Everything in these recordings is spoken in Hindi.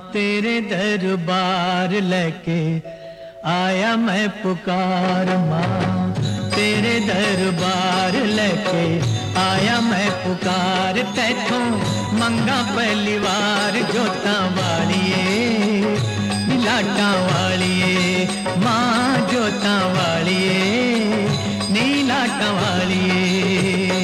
तेरे दरबार लेके आया मैं पुकार। माँ तेरे दरबार लेके आया मैं पुकार। तैथों मंगा पहली बार जोता वालिए लाटा वालिए। माँ जोता वालिए नी लाटा वालिए।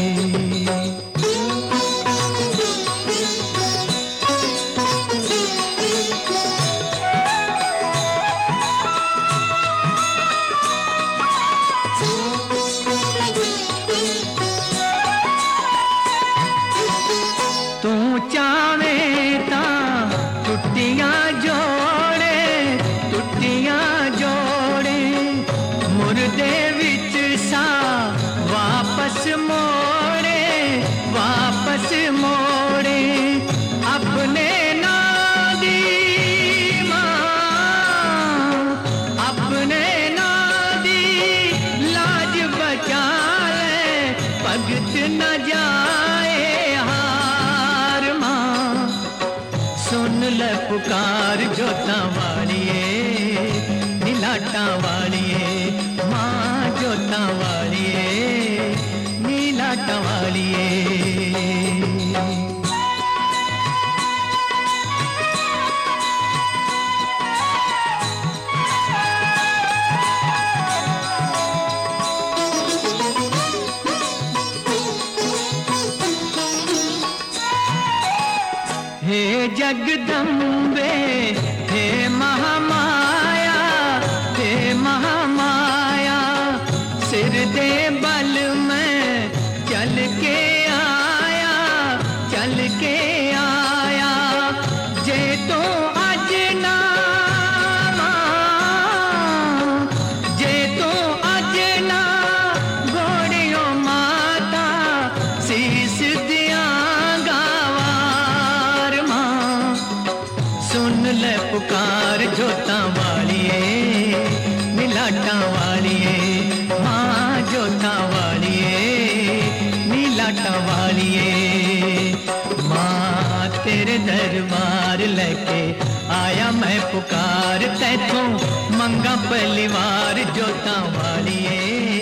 तू चावे ता टुट्टियां जोड़े, टुट्टियां जोड़े मुर्दे विच सा वापस मोड़े, वापस मोड़े अपने नाम दी मां, अपने नाम दी लाज बचा ले भगत न जाए। सुन ले पुकार जोता वालिए नीलाटा वालिए। माँ जोता वालिए नीलाटा वालिए। हे जगदम्बे हे महामाया, हे महामाया सिर दे बल में चल के आया, चल के आया। जे तो अज ना जे तो अज ना घोड़ियों माता शीस दियांगा। सुन ले पुकार जोता वालिए नीलाटा वालिए। माँ जोता वालिए नीलाटा वालिए। माँ तेरे दरबार लेके आया मैं पुकार। तैथों मंगा पहली बार जोता वालिए।